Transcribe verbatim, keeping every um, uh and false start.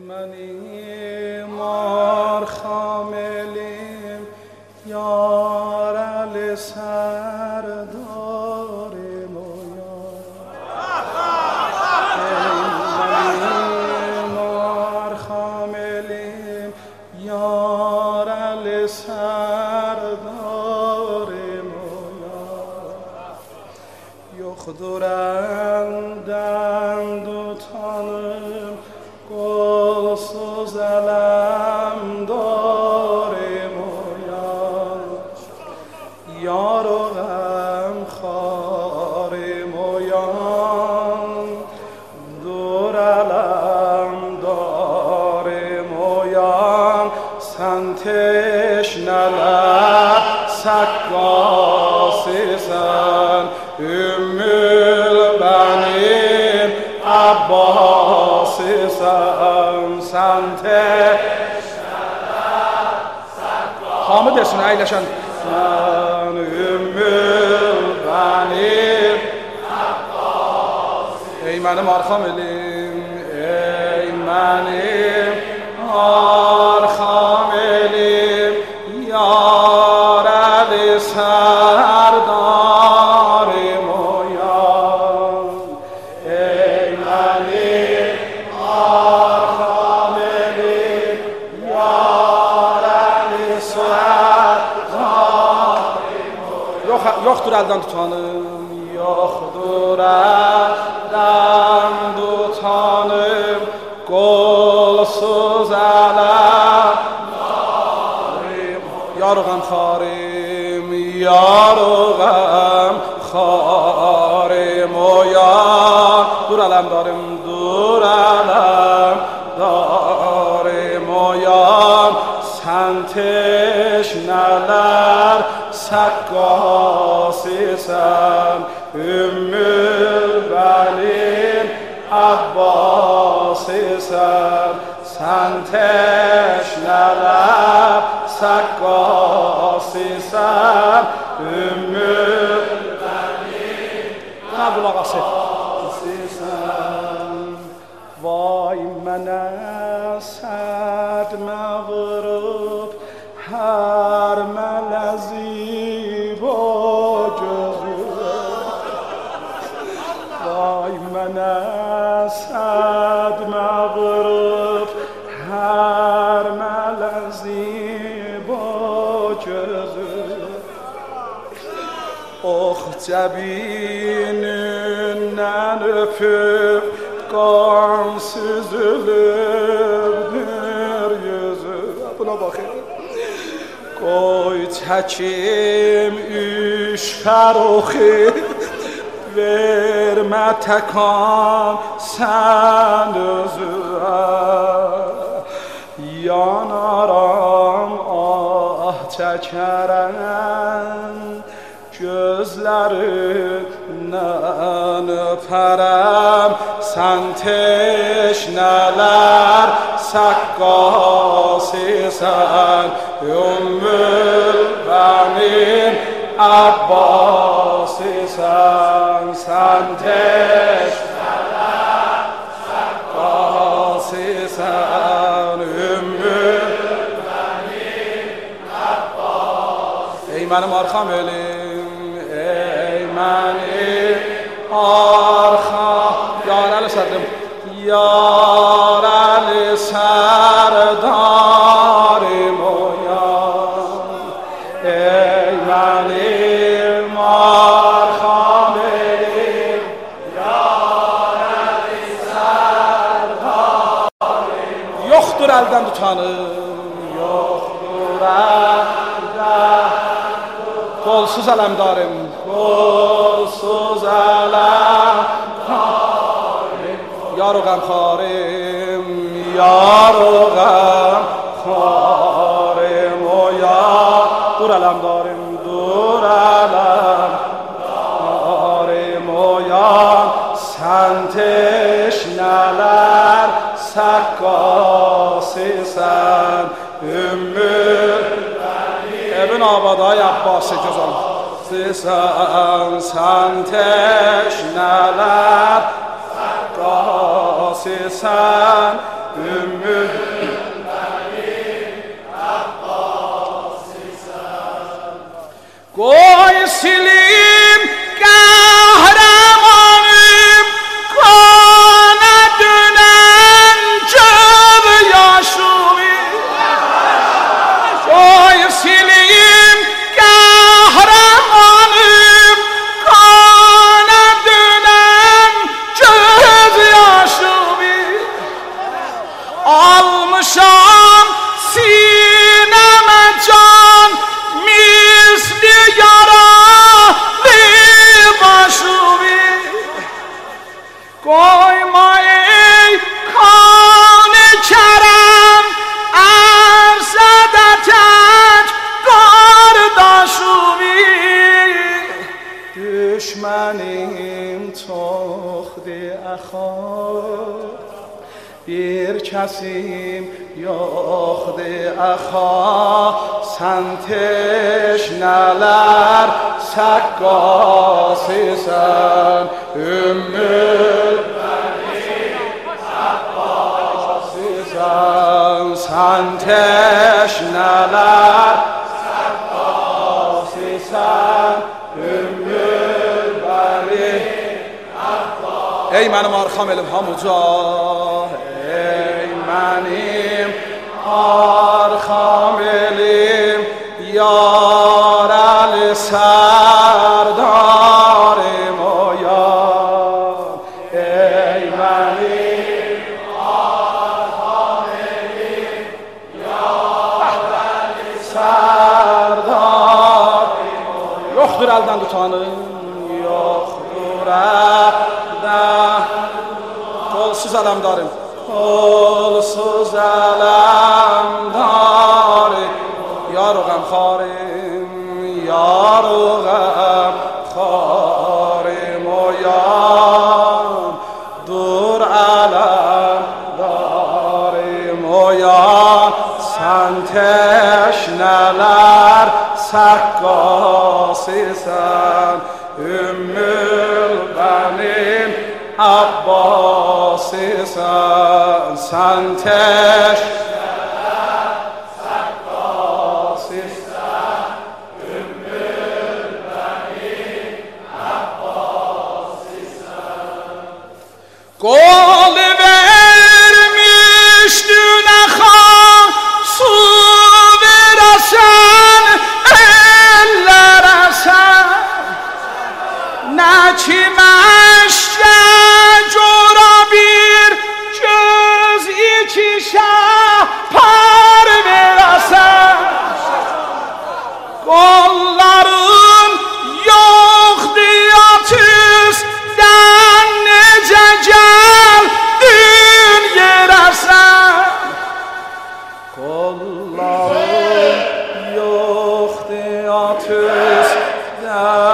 منی مار خاملیم یار علی سرداریم و منی مار خاملیم یار علی سرداریم و یخدورندن دو تانم گلسوز علم داریم و یار و غم خاریم و دور علم داریم و سنتش نلر سکاسی سن امل بنیم عباسی سن سنتش نلر سکاسی حامد اسم ایلشن من امل بنیم عباسی ای من مار خاملیم ای منیم مار خاملیم یار علی سرداریم و یار ای منیم مار خاملیم یار علی سرداریم و یخدور elden tutanım yoktur elden tutanım golsuz elem yar غم خاریم یار غم خاریم و یار دور علم داریم دور علم داریم و یار سنتش نلر سکاسی سن امل بنیم عباسی سن سنتش نلر سکاسی سن امل بنیم عباسی سن وای من اسد مغرب هر ملزی با جزو وای من اسد مغرب هر ملزی با جزو اخ جبینün öpüp kan süzülürdür yüzü buna bakın koy çekim üç feroxi verme tekan sen özüne yanaram ah çekerem gözlerinden öperem sen teşneler sakkasi sen ümmül benim abbasi sen sen teşneler sakkasi sen ümmül benim abbasi ey benim arkam elim ey benim arkam yar Ali sardım yar Ali serdarim o yar ey benim arkam elim yar Ali serdarim yoktur elden tutanım yoktur elden kolsuz elem darim kolsuz elem darim yar o غم خاریم یار و غم خاریم و یار دور علم داریم دور علم داریم و یار سنتش نلر سکاسی سن امل ابن آبادای عباسی جزال سن سنتش نلر sen Ümmül Koy silim kahramanım kana dönen çöl yaşımı Koy silim kahramanım kana dönen çöl yaşımı Almışam sineme can misli yaralı başımı Koyma ey kan-ı kerem ersede tek kardeşimi Düşmenim toxdi axar Bir kesim yoxdi axa Sen teşneler saqqasısan Ümmül saqqasısan Sen teşneler saqqasısan Ümmül bari Ey mənim arxam elim hamuca Ey mənim arxam elim Yar əli sərdarim o yar Ey mənim arxam elim Yar əli sərdarim o yar Yoxdur əldən tutanım Yoxdur əldən Kolsuz ələmdarım Kolsuz ələmdarım Yar o qəmxarim Yar o qəmxarim O yar Dur ələmdarim O yar Sən teşnelər saqqasısan Ümmül benim Abbasısan Sen teşneler saqqasısan Ümmül benim Abbasısan Kol vermiştin axa Su veresen ellere sen Ne kimeşke cora bir göz ikişe par veresen Kolların yok diyatüzden nece geldin yere sen Kolların yok diyatüzden